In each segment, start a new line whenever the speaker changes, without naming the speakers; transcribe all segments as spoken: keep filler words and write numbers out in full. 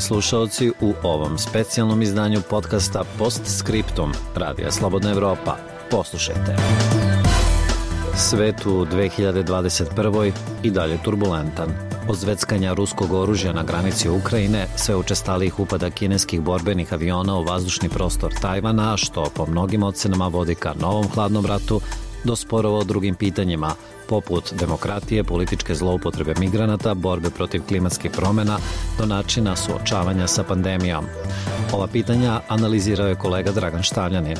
Poštovani slušaoci, u ovom specijalnom izdanju podcasta Postscriptum Radija Slobodna Evropa poslušajte. Svet u dve hiljade dvadeset prvoj i dalje turbulentan. Od zveckanja ruskog oružja na granici Ukrajine, sve učestalijih upada kineskih borbenih aviona u vazdušni prostor Tajvana, što po mnogim ocenama vodi ka novom hladnom ratu, do sporova o drugim pitanjima, poput demokratije, političke zloupotrebe migranata, borbe protiv klimatskih promjena, do načina suočavanja sa pandemijom. Ova pitanja analizirao je kolega Dragan Štavljanin.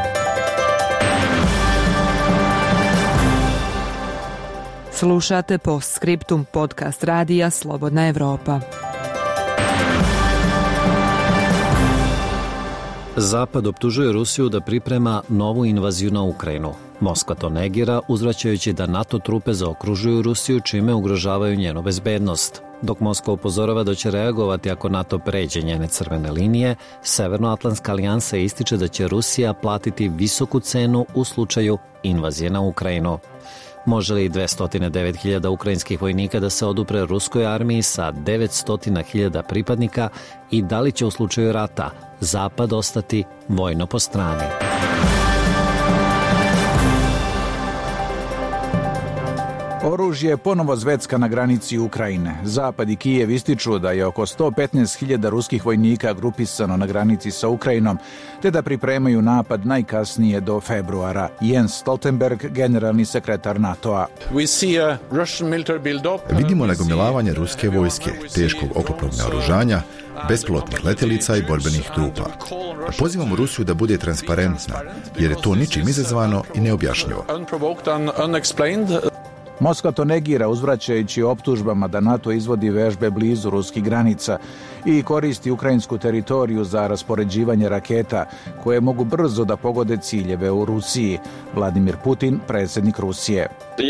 Slušate Postscriptum, podcast Radija Slobodna Evropa.
Zapad optužuje Rusiju da priprema novu invaziju na Ukrajinu. Moskva to negira, uzvraćajući da NATO trupe zaokružuju Rusiju, čime ugrožavaju njenu bezbednost. Dok Moskva upozorava da će reagovati ako NATO pređe njene crvene linije, Severnoatlantska alijansa ističe da će Rusija platiti visoku cenu u slučaju invazije na Ukrajinu. Može li dvesta devet hiljada ukrajinskih vojnika da se odupre ruskoj armiji sa devetsto hiljada pripadnika i da li će u slučaju rata Zapad ostati vojno po strani?
Oružje ponovo zvecka na granici Ukrajine. Zapad i Kijev ističu da je oko sto petnaest hiljada ruskih vojnika grupisano na granici sa Ukrajinom, te da pripremaju napad najkasnije do februara. Jens Stoltenberg, generalni sekretar NATO-a.
Vidimo nagomilavanje ruske vojske, teškog oklopnog naoružanja, bespilotnih letjelica i borbenih trupa. Pozivamo Rusiju da bude transparentna, jer je to ničim izazvano i neobjašnjivo.
Moskva to negira, uzvraćajući optužbama da NATO izvodi vežbe blizu ruskih granica i koristi ukrajinsku teritoriju za raspoređivanje raketa koje mogu brzo da pogode ciljeve u Rusiji. Vladimir Putin, predsjednik Rusije.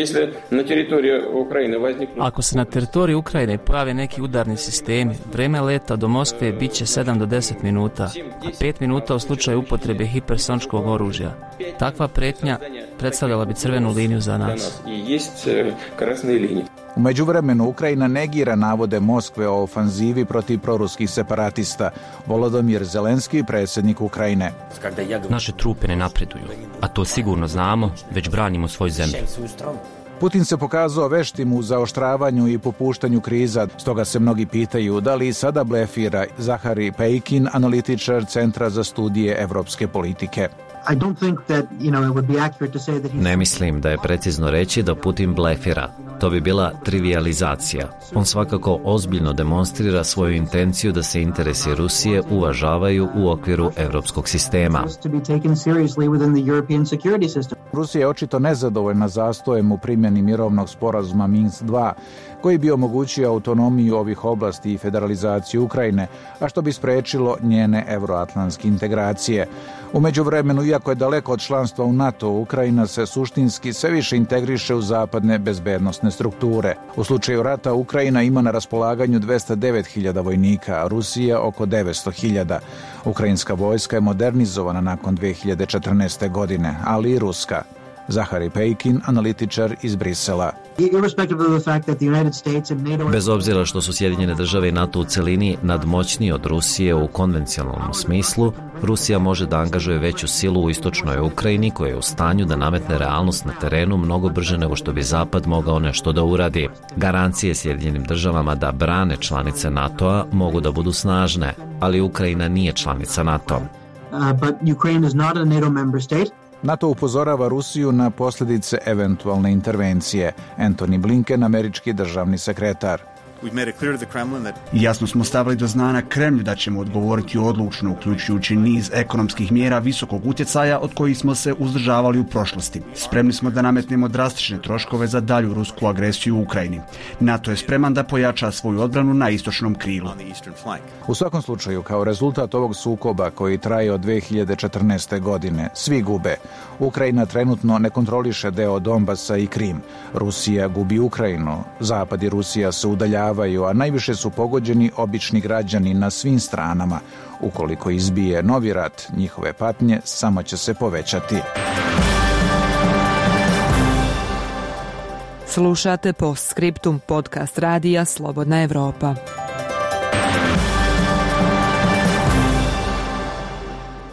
Ako se na teritoriji Ukrajine pojave neki udarni sistemi, vreme leta do Moskve bit će sedam do deset minuta, a pet minuta u slučaju upotrebe hipersoničkog oružja. Takva pretnja predstavljala bi crvenu liniju za nas.
U međuvremenu Ukrajina negira navode Moskve o ofanzivi protiv proruskih separatista. Volodymyr Zelenski, predsjednik Ukrajine.
Naše trupe ne napreduju, a to sigurno znamo, već branimo svoju zemlju.
Putin se pokazao veštim u zaoštravanju i popuštanju kriza, stoga se mnogi pitaju da li i sada blefira. Zahari Pejkin, analitičar Centra za studije evropske politike.
Ne mislim da je precizno reći da Putin blefira. To bi bila trivijalizacija. On svakako ozbiljno demonstrira svoju intenciju da se interesi Rusije uvažavaju u okviru evropskog sistema.
Rusija je očito nezadovoljna zastojem u primjeni mirovnog sporazuma Minsk dva, koji bi omogućio autonomiju ovih oblasti i federalizaciju Ukrajine, a što bi sprečilo njene evroatlantske integracije. U međuvremenu, iako je daleko od članstva u NATO, Ukrajina se suštinski sve više integriše u zapadne bezbednosne strukture. U slučaju rata Ukrajina ima na raspolaganju dvesta devet hiljada vojnika, a Rusija oko devetsto hiljada. Ukrajinska vojska je modernizovana nakon dve hiljade četrnaeste. godine, ali i ruska. Zahari Pejkin, analitičar iz Brisela.
Bez obzira što su Sjedinjene države i NATO u celini nadmoćniji od Rusije u konvencionalnom smislu, Rusija može da angažuje veću silu u istočnoj Ukrajini, koja je u stanju da nametne realnost na terenu mnogo brže nego što bi Zapad mogao nešto da uradi. Garancije Sjedinjenim državama da brane članice NATO-a mogu da budu snažne, ali Ukrajina nije članica NATO.
NATO upozorava Rusiju na posljedice eventualne intervencije. Anthony Blinken, američki državni sekretar.
Jasno smo stavili do znanja Kremlju da ćemo odgovoriti odlučno, uključujući niz ekonomskih mjera visokog utjecaja od kojih smo se uzdržavali u prošlosti. Spremni smo da nametnemo drastične troškove za dalju rusku agresiju u Ukrajini. NATO je spreman da pojača svoju odbranu na istočnom krilu.
U svakom slučaju, kao rezultat ovog sukoba koji traje od dve hiljade četrnaeste. godine, svi gube. Ukrajina trenutno ne kontroliše deo Donbasa i Krim. Rusija gubi Ukrajinu. Zapad i Rusija se udaljavaju, a najviše su pogođeni obični građani na svim stranama. Ukoliko izbije novi rat, njihove patnje samo će se povećati.
Slušate Postscriptum, podcast Radija Slobodna Evropa.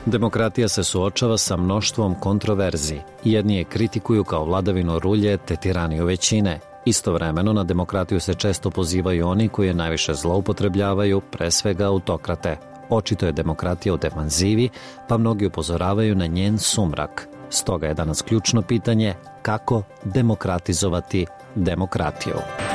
Demokratija se suočava sa mnoštvom kontroverzi. Jedni je kritikuju kao vladavinu rulje te tiraniju većine. Istovremeno na demokratiju se često pozivaju oni koji je najviše zloupotrebljavaju, pre svega autokrate. Očito je demokratija u defanzivi, pa mnogi upozoravaju na njen sumrak. Stoga je danas ključno pitanje kako demokratizovati demokratiju.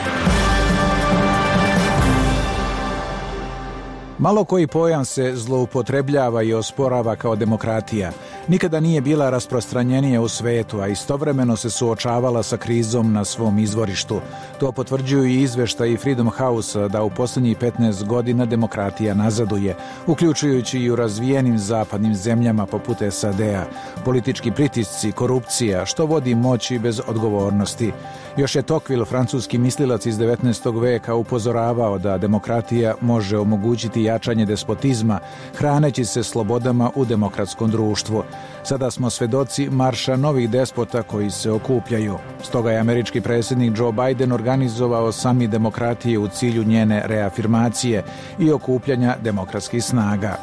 Malo koji pojam se zloupotrebljava i osporava kao demokratija. Nikada nije bila rasprostranjenija u svetu, a istovremeno se suočavala sa krizom na svom izvorištu. To potvrđuju i izveštaji Freedom House da u posljednjih petnaest godina demokratija nazaduje, uključujući i u razvijenim zapadnim zemljama poput S A D-a. Politički pritisci, korupcija, što vodi moći bez odgovornosti. Još je Tocqueville, francuski mislilac iz devetnaestog veka, upozoravao da demokratija može omogućiti jačanje despotizma, hraneći se slobodama u demokratskom društvu. Sada smo svedoci marša novih despota koji se okupljaju. Stoga je američki predsjednik Joe Biden organizovao samit demokratije u cilju njene reafirmacije i okupljanja demokratskih snaga.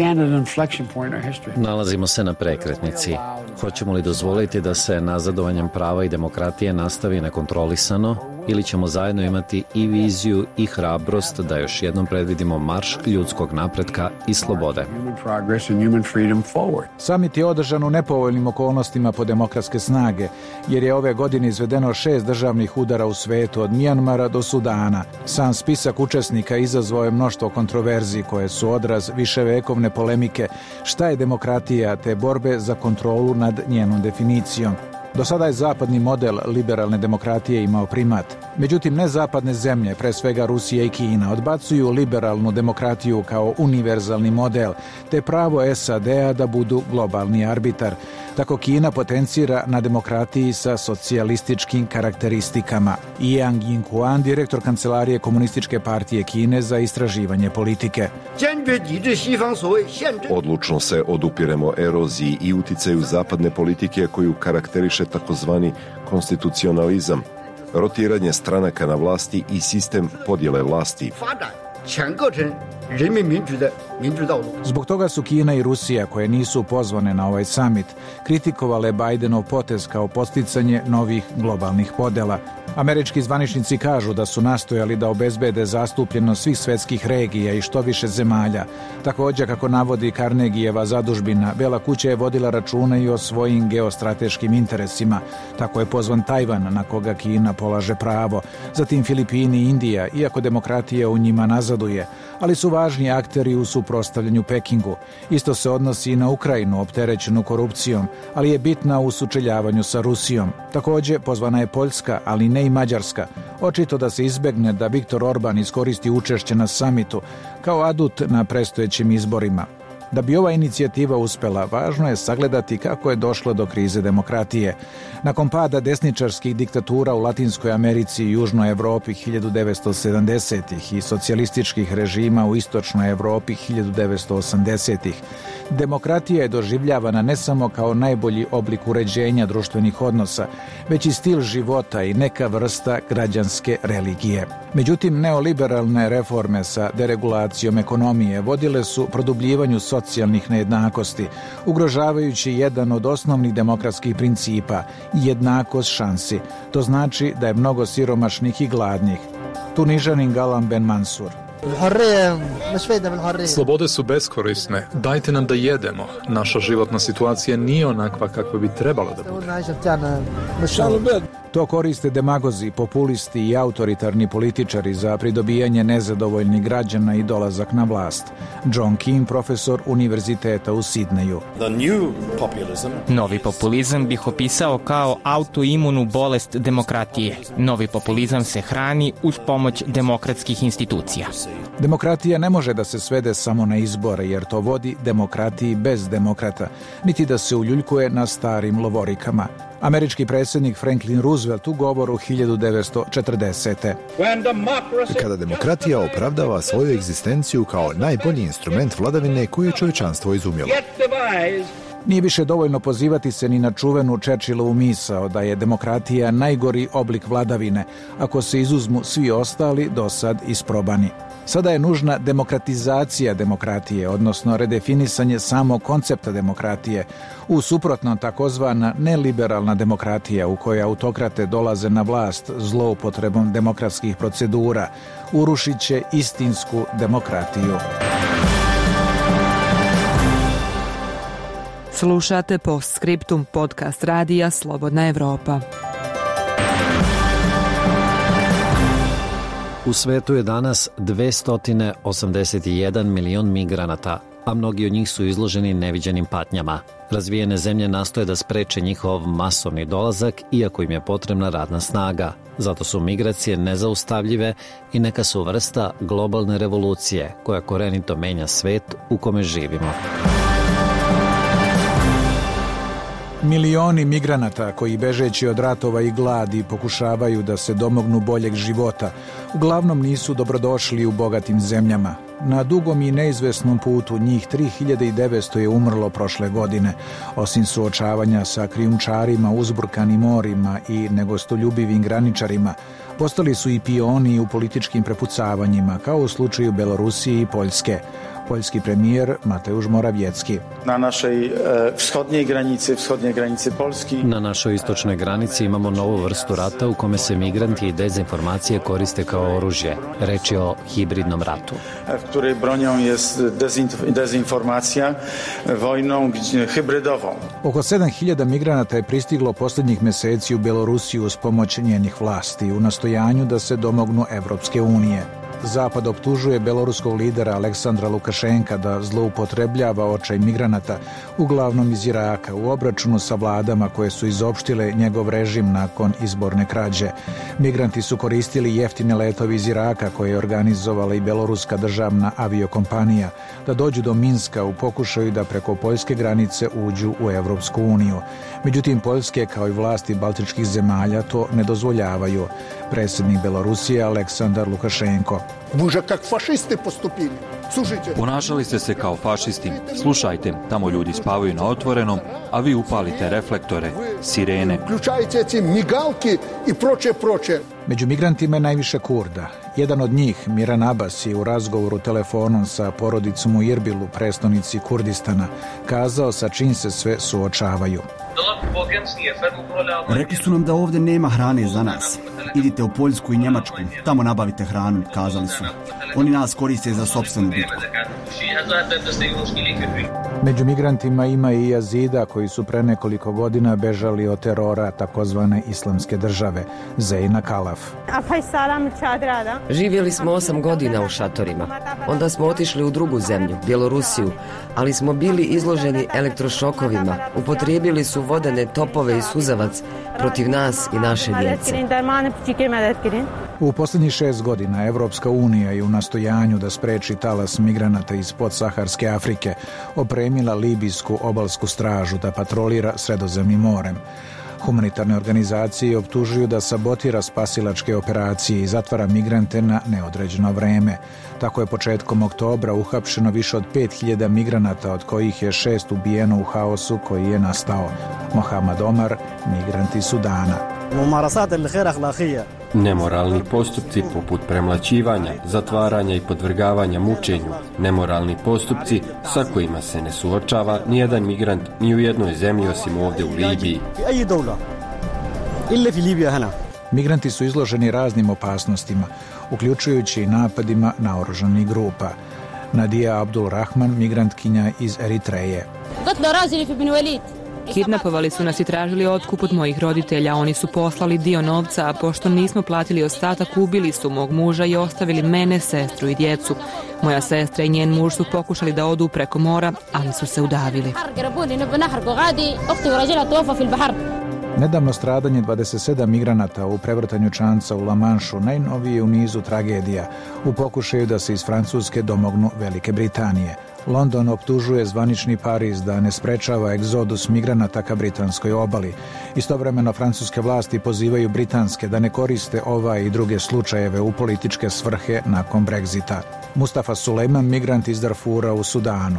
Nalazimo se na prekretnici. Hoćemo li dozvoliti da se nazadovanjem prava i demokratije nastavi nekontrolisano ili ćemo zajedno imati i viziju i hrabrost da još jednom predvidimo marš ljudskog napretka i slobode?
Samit je održan u nepovoljnim okolnostima po demokratske snage, jer je ove godine izvedeno šest državnih udara u svetu od Mijanmara do Sudana. Sam spisak učesnika izazvao je mnoštvo kontroverzi koje su odraz viševekovne polemike šta je demokratija te borbe za kontrolu nad njenom definicijom. Do sada je zapadni model liberalne demokratije imao primat. Međutim, nezapadne zemlje, pre svega Rusija i Kina, odbacuju liberalnu demokratiju kao univerzalni model, te pravo S A D-a da budu globalni arbitar. Tako Kina potencira na demokratiji sa socijalističkim karakteristikama. Yang Yinghuan, direktor kancelarije Komunističke partije Kine za istraživanje politike.
Odlučno se odupiremo eroziji i uticaju zapadne politike koju karakteriše takozvani konstitucionalizam, rotiranje stranaka na vlasti i sistem podjele vlasti.
Zbog toga su Kina i Rusija, koje nisu pozvane na ovaj samit, kritikovale Bidenov potez kao posticanje novih globalnih podela. Američki zvaničnici kažu da su nastojali da obezbede zastupljenost svih svetskih regija i što više zemalja. Također, kako navodi Carnegieva zadužbina, Bela kuća je vodila računa i o svojim geostrateškim interesima. Tako je pozvan Tajvan, na koga Kina polaže pravo, zatim Filipini i Indija, iako demokratija u njima nazaduje, ali su važni akteri u suprotstavljanju Pekingu. Isto se odnosi i na Ukrajinu, opterećenu korupcijom, ali je bitna u sučeljavanju sa Rusijom. Također, pozvana je Poljska, ali ne i Mađarska. Očito da se izbegne da Viktor Orban iskoristi učešće na samitu kao adut na predstojećim izborima. Da bi ova inicijativa uspela, važno je sagledati kako je došlo do krize demokratije. Nakon pada desničarskih diktatura u Latinskoj Americi i Južnoj Evropi hiljadu devetsto sedamdesetih i socijalističkih režima u Istočnoj Evropi hiljadu devetsto osamdesetih, demokratija je doživljavana ne samo kao najbolji oblik uređenja društvenih odnosa, već i stil života i neka vrsta građanske religije. Međutim, neoliberalne reforme sa deregulacijom ekonomije vodile su produbljivanju socijalnih nejednakosti, ugrožavajući jedan od osnovnih demokratskih principa, jednakost šansi. To znači da je mnogo siromašnih i gladnih. Tunižanin Galam Ben Mansur.
Slobode su beskorisne. Dajte nam da jedemo. Naša životna situacija nije onakva kakva bi trebala da bude.
To koriste demagozi, populisti i autoritarni političari za pridobijanje nezadovoljnih građana i dolazak na vlast. John Kim, profesor univerziteta u Sidneju.
Novi populizam bih opisao kao autoimunu bolest demokratije. Novi populizam se hrani uz pomoć demokratskih institucija.
Demokratija ne može da se svede samo na izbore, jer to vodi demokratiji bez demokrata, niti da se uljuljkuje na starim lovorikama. Američki predsjednik Franklin Roosevelt u govoru hiljadu devetsto četrdesete.
Kada demokratija opravdava svoju egzistenciju kao najbolji instrument vladavine koju je čovječanstvo izumjelo.
Nije više dovoljno pozivati se ni na čuvenu Churchillovu misao da je demokratija najgori oblik vladavine, ako se izuzmu svi ostali dosad isprobani. Sada je nužna demokratizacija demokratije, odnosno redefinisanje samog koncepta demokratije, u suprotno takozvana neliberalna demokratija u kojoj autokrate dolaze na vlast zloupotrebom demokratskih procedura, urušit će istinsku demokratiju.
Slušate Postscriptum, podcast radija Slobodna Evropa.
U svetu je danas dvesta osamdeset jedan milion migranata, a mnogi od njih su izloženi neviđenim patnjama. Razvijene zemlje nastoje da spreče njihov masovni dolazak, iako im je potrebna radna snaga. Zato su migracije nezaustavljive i neka su vrsta globalne revolucije koja korenito menja svet u kome živimo.
Milioni migranata koji bežeći od ratova i gladi pokušavaju da se domognu boljeg života, uglavnom nisu dobrodošli u bogatim zemljama. Na dugom i neizvesnom putu njih tri hiljade devetsto je umrlo prošle godine. Osim suočavanja sa krijumčarima, uzburkanim morima i negostoljubivim graničarima, postali su i pioni u političkim prepucavanjima, kao u slučaju Belorusije i Poljske. Poljski premijer Mateusz Morawiecki.
Na našoj e, vzhodnjoj granici, vzhodnje granice Polski.
Na našoj istočnoj granici imamo novu vrstu rata u kome se migranti i dezinformacije koriste kao oružje. Reč je o hibridnom ratu.
W której bronią jest dezinformacija, vojną hybridową.
Oko sedam hiljada migranata je pristiglo posljednjih meseci u Belorusiju uz pomoć njenih vlasti u nastojanju da se domognu Evropske unije. Zapad optužuje beloruskog lidera Aleksandra Lukašenka da zloupotrebljava očaj migranata, uglavnom iz Iraka, u obračunu sa vladama koje su izopštile njegov režim nakon izborne krađe. Migranti su koristili jeftine letove iz Iraka koje je organizovala i beloruska državna aviokompanija da dođu do Minska u pokušaju da preko poljske granice uđu u Evropsku uniju. Međutim, Poljske kao i vlasti baltičkih zemalja to ne dozvoljavaju. Predsjednik Belorusije Aleksandar Lukašenko.
Ponašali ste se kao fašisti. Slušajte, tamo ljudi spavaju na otvorenom, a vi upalite reflektore, sirene.
Među migrantima je najviše Kurda. Jedan od njih, Miran Abbas, je u razgovoru telefonom sa porodicom u Irbilu, prestonici Kurdistana, kazao sa čim se sve suočavaju.
Rekli su nam da ovdje nema hrane za nas. Idite u Poljsku i Njemačku, tamo nabavite hranu, kazali su. Oni nas koriste za sopstvenu bitku.
Među migrantima ima i Jazida koji su pre nekoliko godina bežali od terora takozvane islamske države, Zejna Kalaf.
Živjeli smo osam godina u šatorima. Onda smo otišli u drugu zemlju, Bjelorusiju, ali smo bili izloženi elektrošokovima. Upotrijebili su vodene topove i suzavac protiv nas i naše djece.
U posljednjih šest godina Evropska unija je u nastojanju da spreči talas migranata iz podsaharske Afrike opremila libijsku obalsku stražu da patrolira Sredozemnim morem. Humanitarne organizacije optužuju da sabotira spasilačke operacije i zatvara migrante na neodređeno vreme. Tako je početkom oktobra uhapšeno više od pet hiljada migranata, od kojih je šest ubijeno u haosu koji je nastao. Mohamed Omar, migrant iz Sudana.
Nemoralni postupci poput premlaćivanja, zatvaranja i podvrgavanja mučenju, nemoralni postupci sa kojima se ne suočava nijedan migrant ni u jednoj zemlji osim ovdje u Libiji.
Migranti su izloženi raznim opasnostima, uključujući i napadima naoružanih grupa. Nadija Abdul Rahman, migrantkinja iz Eritreje.
Kidnapovali su nas i tražili otkup od mojih roditelja. Oni su poslali dio novca, a pošto nismo platili ostatak, ubili su mog muža i ostavili mene, sestru i djecu. Moja sestra i njen muž su pokušali da odu preko mora, ali su se udavili.
Nedavno stradanje dvadeset sedam migranata u prevrtanju čamca u La Manšu najnoviji je u nizu tragedija u pokušaju da se iz Francuske domognu Velike Britanije. London optužuje zvanični Pariz da ne sprečava egzodus migranata ka britanskoj obali. Istovremeno francuske vlasti pozivaju britanske da ne koriste ovaj i druge slučajeve u političke svrhe nakon Brexita. Mustafa Sulejman, migrant iz Darfura u Sudanu.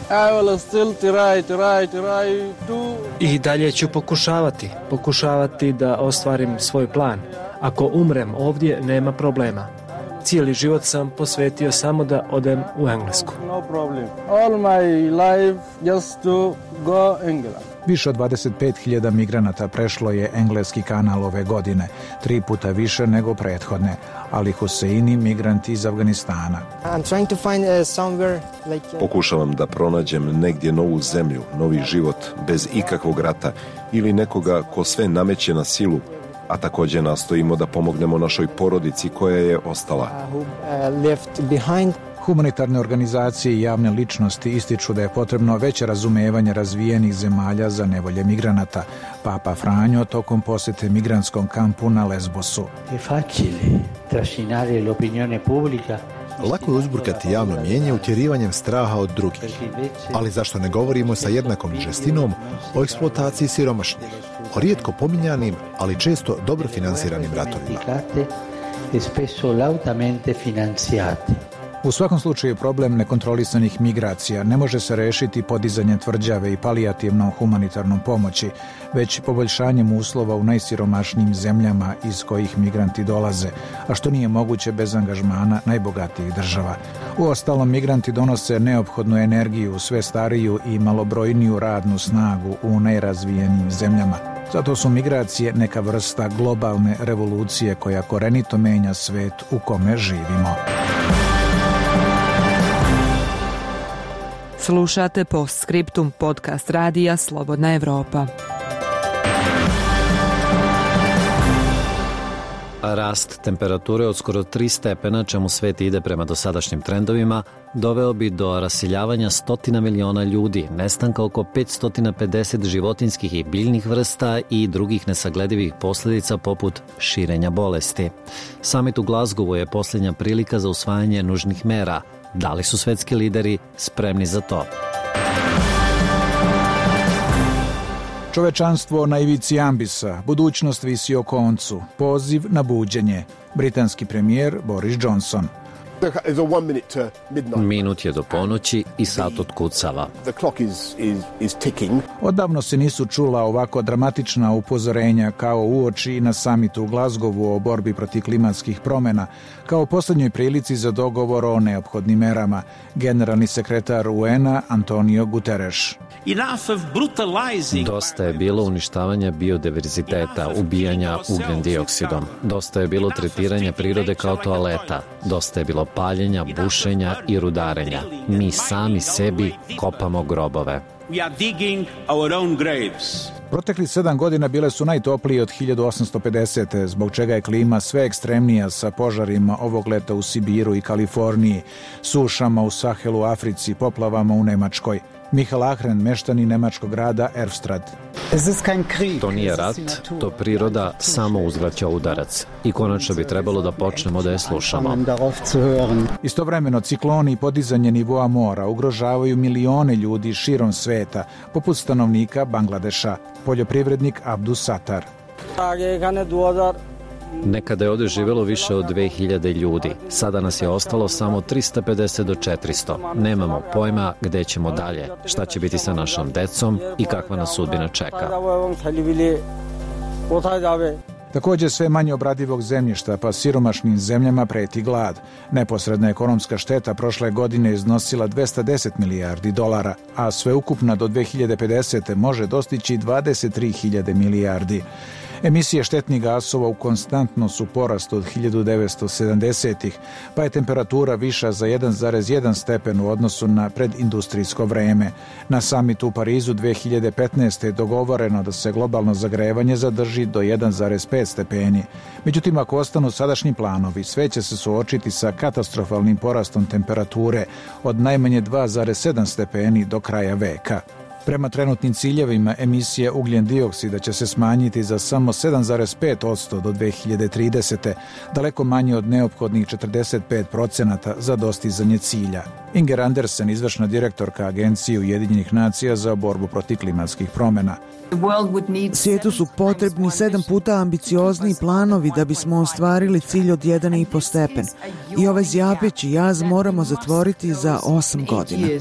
I dalje ću pokušavati, pokušavati da ostvarim svoj plan. Ako umrem ovdje, nema problema. cijeli život sam posvetio samo da odem u Englesku.
No problem. All my life just to go England.
Više od dvadeset pet hiljada migranata prešlo je engleski kanal ove godine, tri puta više nego prethodne. Ali Huseini, migrant iz Afganistana.
Pokušavam da pronađem negdje novu zemlju, novi život, bez ikakvog rata ili nekoga ko sve nameće na silu, a također nastojimo da pomognemo našoj porodici koja je ostala.
Humanitarne organizacije i javne ličnosti ističu da je potrebno veće razumevanje razvijenih zemalja za nevolje migranata. Papa Franjo tokom posjete migrantskom kampu na Lesbosu.
Lako je uzburkati javno mijenje utjerivanjem straha od drugih. Ali zašto ne govorimo sa jednakom žestinom o eksploataciji siromašnih, o rijetko pominjanim, ali često dobro finansiranim ratovima?
U svakom slučaju problem nekontrolisanih migracija ne može se rešiti podizanjem tvrđave i palijativnom humanitarnom pomoći, već poboljšanjem uslova u najsiromašnijim zemljama iz kojih migranti dolaze, a što nije moguće bez angažmana najbogatijih država. Uostalom, migranti donose neophodnu energiju, sve stariju i malobrojniju radnu snagu u najrazvijenijim zemljama. Zato su migracije neka vrsta globalne revolucije koja korenito menja svet u kome živimo.
Slušate Postscriptum, podcast radija Slobodna Evropa.
Rast temperature od skoro tri stepena, čemu svet ide prema dosadašnjim trendovima, doveo bi do rasiljavanja stotina miliona ljudi, nestanka oko petsto pedeset životinskih i biljnih vrsta i drugih nesagledivih posljedica poput širenja bolesti. Samit u Glasgowu je posljednja prilika za usvajanje nužnih mera. Da li su svetski lideri spremni za to?
Čovečanstvo na ivici ambisa, budućnost visi o koncu, poziv na buđenje. Britanski premijer Boris Johnson.
Minut je do ponoći i sat otkucava.
Odavno se nisu čula ovako dramatična upozorenja kao uoči na samitu u Glasgowu o borbi protiv klimatskih promjena, kao posljednjoj prilici za dogovor o neophodnim merama. Generalni sekretar U N-a Antonio Guterres.
Dosta je bilo uništavanja biodiverziteta, ubijanja ugljen dioksidom. Dosta je bilo tretiranja prirode kao toaleta. Dosta je bilo paljenja, bušenja i rudarenja. Mi sami sebi kopamo grobove.
Protekli sedam godina bile su najtoplije od hiljadu osamsto pedesete, zbog čega je klima sve ekstremnija sa požarima ovog leta u Sibiru i Kaliforniji, sušama u Sahelu u Africi, poplavama u Nemačkoj. Michael Ahren, meštani nemačkog grada Erfstrad.
To nije rat, to priroda samo uzvraća udarac. I konačno bi trebalo da počnemo da je slušamo.
Istovremeno, cikloni i podizanje nivoa mora ugrožavaju milione ljudi širom sveta, poput stanovnika Bangladeša. Poljoprivrednik Abdus Satar.
Nekada je ovdje živjelo više od dve hiljade ljudi. Sada nas je ostalo samo trista pedeset do četiristo. Nemamo pojma gde ćemo dalje, šta će biti sa našom decom i kakva nas sudbina čeka.
Također sve manje obradivog zemljišta, pa siromašnim zemljama preti glad. Neposredna ekonomska šteta prošle godine iznosila dvesta deset milijardi dolara, a sveukupna do dve hiljade pedesete može dostići dvadeset tri hiljade milijardi. Emisije štetnih gasova u konstantno su porastu od hiljadu devetsto sedamdesetih, pa je temperatura viša za jedan zarez jedan stepen u odnosu na predindustrijsko vreme. Na samitu u Parizu dve hiljade petnaeste je dogovoreno da se globalno zagrevanje zadrži do jedan zarez pet stepeni. Međutim, ako ostanu sadašnji planovi, sve će se suočiti sa katastrofalnim porastom temperature od najmanje dva zarez sedam stepeni do kraja veka. Prema trenutnim ciljevima, emisije ugljen dioksida će se smanjiti za samo sedam zarez pet posto do dve hiljade tridesete, daleko manje od neophodnih četrdeset pet procenata za dostizanje cilja. Inger Andersen, izvršna direktorka Agencije Ujedinjenih nacija za borbu protiv klimatskih promjena.
Svijetu su potrebni sedam puta ambiciozniji planovi da bismo ostvarili cilj od jedan i po stepen. I ovaj zjapeći jaz moramo zatvoriti za osam godina.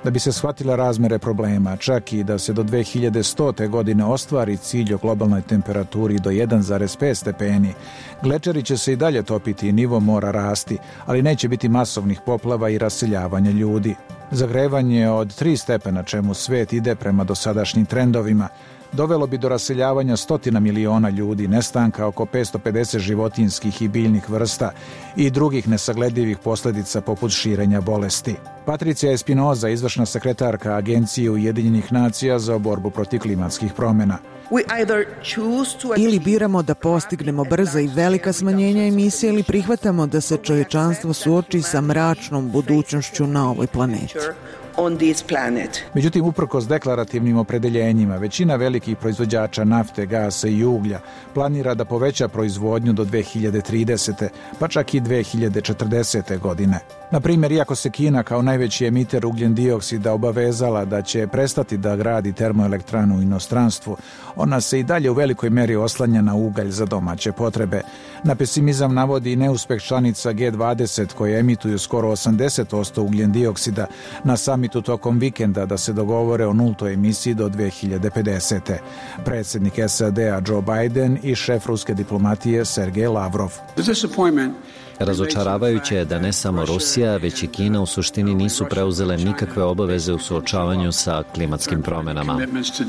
Da bi se shvatila razmere problema, čak i da se do dve hiljade stote godine ostvari cilj o globalnoj temperaturi do jedan zarez pet stepeni, glečeri će se i dalje topiti i nivo mora rasti, ali neće biti masovnih poplava i raseljavanja ljudi. Zagrevanje od tri stepena, čemu svet ide prema dosadašnjim trendovima, dovelo bi do raseljavanja stotina miliona ljudi, nestanka oko petsto pedeset životinjskih i biljnih vrsta i drugih nesagledivih posljedica poput širenja bolesti. Patricija Espinoza, izvršna sekretarka Agencije Ujedinjenih nacija za borbu protiv klimatskih promjena.
Ili biramo da postignemo brza i velika smanjenja emisije ili prihvatamo da se čovječanstvo suoči sa mračnom budućnošću na ovoj planeti.
Međutim, uprkos deklarativnim opredeljenjima, većina velikih proizvođača nafte, gasa i uglja planira da poveća proizvodnju do dve hiljade tridesete. pa čak i dve hiljade četrdesete. godine. Na primjer, iako se Kina kao najveći emiter ugljen dioksida obavezala da će prestati da gradi termoelektranu u inostranstvu, ona se i dalje u velikoj meri oslanja na ugalj za domaće potrebe. Na pesimizam navodi i neuspeh članica G dvadeset koje emituju skoro osamdeset posto ugljen dioksida na samitu tokom vikenda da se dogovore o nultoj emisiji do dve hiljade pedesete. Predsjednik S A D-a Joe Biden i šef ruske diplomatije Sergej Lavrov.
Razočaravajuće je da ne samo Rusija, već i Kina u suštini nisu preuzele nikakve obaveze u suočavanju sa klimatskim promjenama.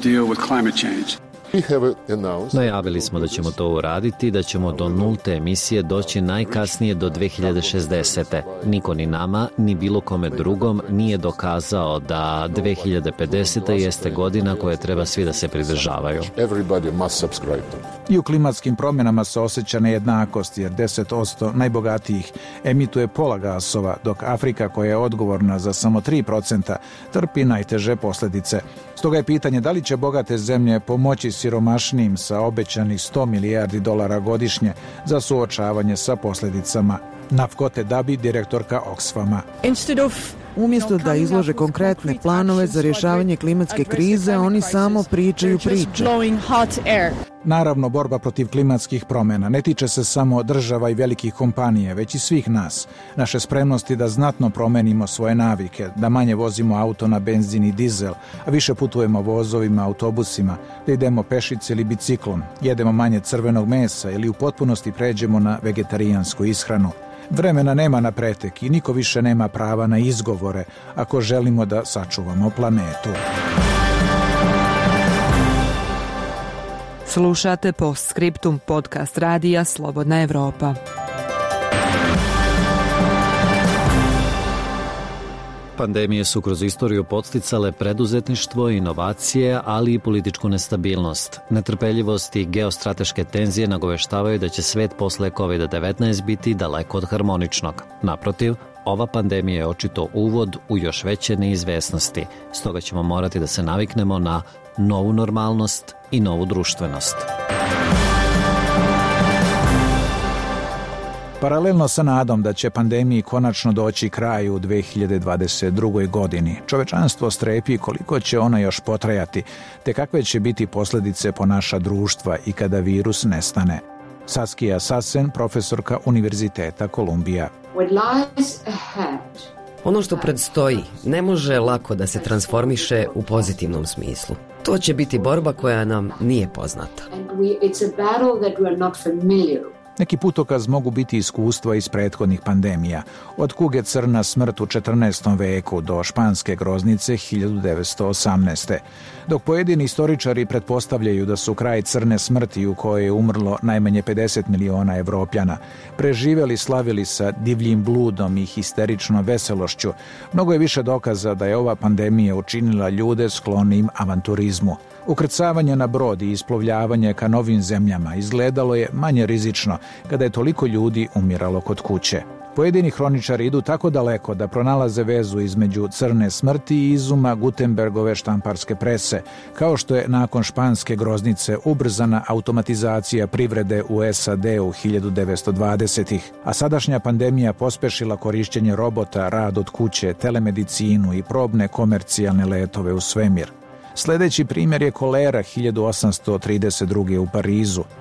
Najavili smo da ćemo to uraditi, da ćemo do nulte emisije doći najkasnije do dve hiljade šezdesete. Niko ni nama, ni bilo kome drugom nije dokazao da dve hiljade pedesete jeste godina koje treba svi da se pridržavaju.
I u klimatskim promjenama se osjeća nejednakost, jer deset posto najbogatijih emituje pola gasova, dok Afrika, koja je odgovorna za samo tri procenta, trpi najteže posljedice. Stoga je pitanje da li će bogate zemlje pomoći siromašnijim sa obećanih sto milijardi dolara godišnje za suočavanje sa posljedicama. Nafkote Dabi, direktorka Oxfama.
Umjesto da izlože konkretne planove za rješavanje klimatske krize, oni samo pričaju priče.
Naravno, borba protiv klimatskih promjena ne tiče se samo država i velikih kompanija, već i svih nas. Naše spremnosti da znatno promenimo svoje navike, da manje vozimo auto na benzin i dizel, a više putujemo vozovima, autobusima, da idemo pešice ili biciklom, jedemo manje crvenog mesa ili u potpunosti pređemo na vegetarijansku ishranu. Vremena nema na pretek i niko više nema prava na izgovore ako želimo da sačuvamo planetu.
Slušate Postscriptum, podcast radija Slobodna Evropa.
Pandemije su kroz istoriju podsticale preduzetništvo, inovacije, ali i političku nestabilnost. Netrpeljivost i geostrateške tenzije nagoveštavaju da će svet posle kovid devetnaest biti daleko od harmoničnog. Naprotiv, ova pandemija je očito uvod u još veće neizvesnosti, stoga ćemo morati da se naviknemo na novu normalnost i novu društvenost.
Paralelno sa nadom da će pandemiji konačno doći kraju u dve hiljade dvadeset drugoj. godini, čovečanstvo strepi koliko će ona još potrajati, te kakve će biti posljedice po naša društva i kada virus nestane. Saskia Sassen, profesorka Univerziteta Kolumbija.
Ono što predstoji ne može lako da se transformiše u pozitivnom smislu. To će biti borba koja nam nije poznata.
Neki putokaz mogu biti iskustva iz prethodnih pandemija, od kuge crna smrt u četrnaestom veku do španske groznice hiljadu devetsto osamnaeste. Dok pojedini istoričari pretpostavljaju da su kraj crne smrti u kojoj je umrlo najmanje pedeset miliona Evropljana, preživjeli slavili sa divljim bludom i histeričnom veselošću, mnogo je više dokaza da je ova pandemija učinila ljude sklonim avanturizmu. Ukrcavanje na brod i isplovljavanje ka novim zemljama izgledalo je manje rizično kada je toliko ljudi umiralo kod kuće. Pojedini hroničari idu tako daleko da pronalaze vezu između crne smrti i izuma Gutenbergove štamparske prese, kao što je nakon španske groznice ubrzana automatizacija privrede u S A D-u hiljadu devetsto dvadesetih, a sadašnja pandemija pospešila korišćenje robota, rad od kuće, telemedicinu i probne komercijalne letove u svemir. Sljedeći primjer je kolera hiljadu osamsto trideset druge. u Parizu.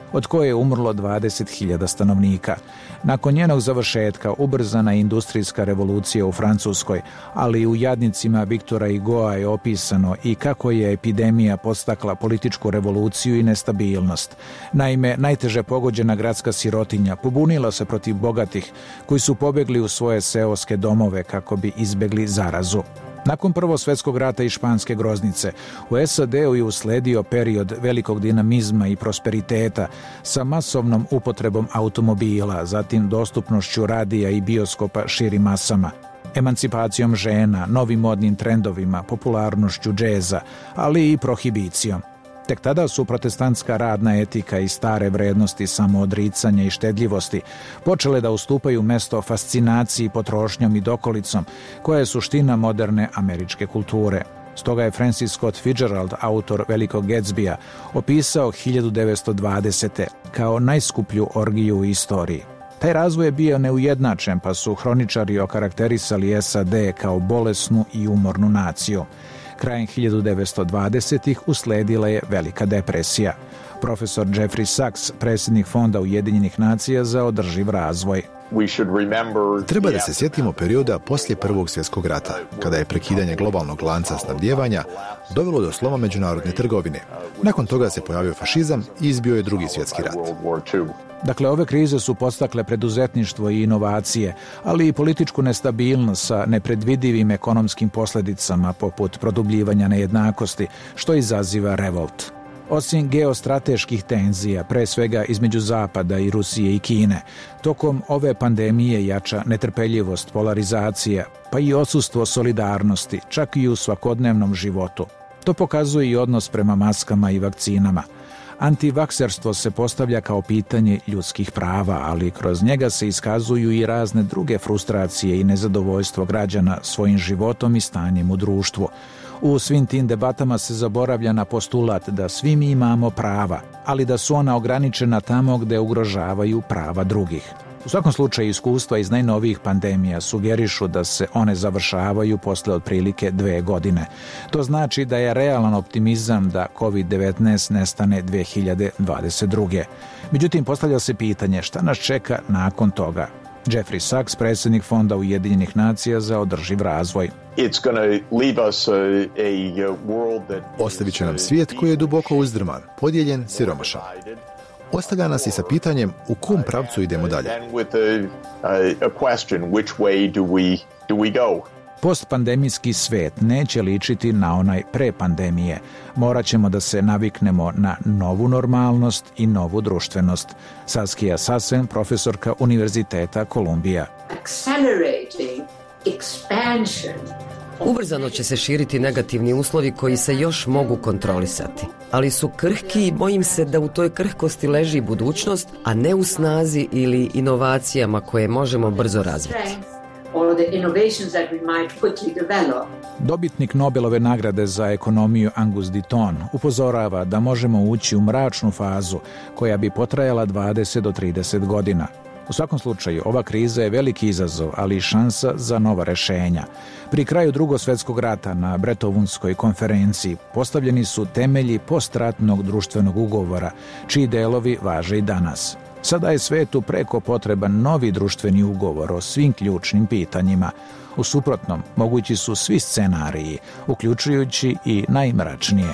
od koje je umrlo dvadeset hiljada stanovnika. Nakon njenog završetka ubrzana je industrijska revolucija u Francuskoj, ali u Jadnicima Viktora Hugoa je opisano i kako je epidemija podstakla političku revoluciju i nestabilnost. Naime, najteže pogođena gradska sirotinja pobunila se protiv bogatih koji su pobegli u svoje seoske domove kako bi izbegli zarazu. Nakon Prvog svjetskog rata i španske groznice, u S A D-u je usledio period velikog dinamizma i prosperiteta sa masovnom upotrebom automobila, zatim dostupnošću radija i bioskopa širim masama, emancipacijom žena, novim modnim trendovima, popularnošću džeza, ali i prohibicijom. Tek tada su protestantska radna etika i stare vrednosti samoodricanja i štedljivosti počele da ustupaju mesto fascinaciji potrošnjom i dokolicom, koja je suština moderne američke kulture. Stoga je Francis Scott Fitzgerald, autor Velikog Gatsbya, opisao hiljadu devetsto dvadesete kao najskuplju orgiju u istoriji. Taj razvoj je bio neujednačen, pa su hroničari okarakterisali S A D kao bolesnu i umornu naciju. Krajem hiljadu devetsto dvadesetih usledila je Velika depresija. Profesor Jeffrey Sachs, predsjednik Fonda Ujedinjenih nacija za održiv razvoj.
Treba da se sjetimo perioda poslije Prvog svjetskog rata, kada je prekidanje globalnog lanca snabdijevanja dovelo do sloma međunarodne trgovine. Nakon toga se pojavio fašizam i izbio je Drugi svjetski rat.
Dakle, ove krize su podstakle preduzetništvo i inovacije, ali i političku nestabilnost sa nepredvidivim ekonomskim posljedicama poput produbljivanja nejednakosti, što izaziva revolt. Osim geostrateških tenzija, pre svega između Zapada i Rusije i Kine, tokom ove pandemije jača netrpeljivost, polarizacija, pa i odsustvo solidarnosti, čak i u svakodnevnom životu. To pokazuje i odnos prema maskama i vakcinama. Antivakserstvo se postavlja kao pitanje ljudskih prava, ali kroz njega se iskazuju i razne druge frustracije i nezadovoljstvo građana svojim životom i stanjem u društvu. U svim tim debatama se zaboravlja na postulat da svi mi imamo prava, ali da su ona ograničena tamo gde ugrožavaju prava drugih. U svakom slučaju, iskustva iz najnovijih pandemija sugerišu da se one završavaju posle otprilike dve godine. To znači da je realan optimizam da kovid devetnaest nestane dve hiljade dvadeset druge. Međutim, postavlja se pitanje šta nas čeka nakon toga. Jeffrey Sachs, predsjednik Fonda Ujedinjenih nacija za održiv razvoj.
Ostavit će nam svijet koji je duboko uzdrman, podijeljen, siromašan. Ostavlja nas i sa pitanjem u kom pravcu idemo dalje.
Postpandemijski svet neće ličiti na onaj pre pandemije. Morat ćemo da se naviknemo na novu normalnost i novu društvenost. Saskia Sassen, profesorka Univerziteta Kolumbija.
Ubrzano će se širiti negativni uslovi koji se još mogu kontrolisati, ali su krhki i bojim se da u toj krhkosti leži budućnost, a ne u snazi ili inovacijama koje možemo brzo razviti.
Dobitnik Nobelove nagrade za ekonomiju Angus Deaton upozorava da možemo ući u mračnu fazu koja bi potrajala dvadeset do trideset godina. U svakom slučaju, ova kriza je veliki izazov, ali i šansa za nova rešenja. Pri kraju Drugog svjetskog rata na Brettonwoodskoj konferenciji postavljeni su temelji postratnog društvenog ugovora, čiji delovi važe i danas. Sada je svetu preko potreban novi društveni ugovor o svim ključnim pitanjima. U suprotnom, mogući su svi scenariji, uključujući i najmračnije.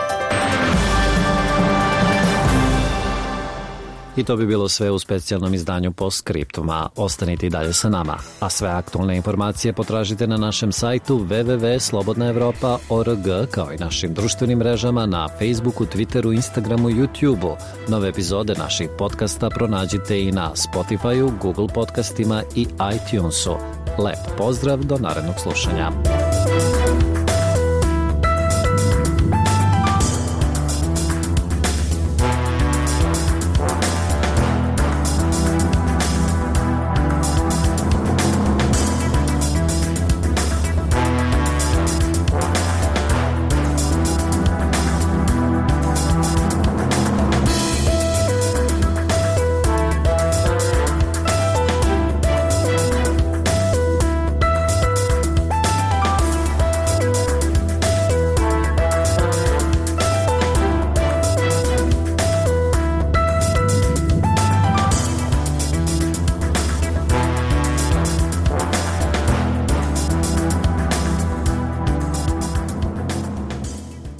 I to bi bilo sve u specijalnom izdanju Postscriptuma. Ostanite i dalje sa nama. A sve aktualne informacije potražite na našem sajtu w w w tačka slobodna evropa tačka org, kao i našim društvenim mrežama na Facebooku, Twitteru, Instagramu i YouTubeu. Nove epizode naših podcasta pronađite i na Spotifyu, Google podcastima i iTunesu. Lep pozdrav, do narednog slušanja.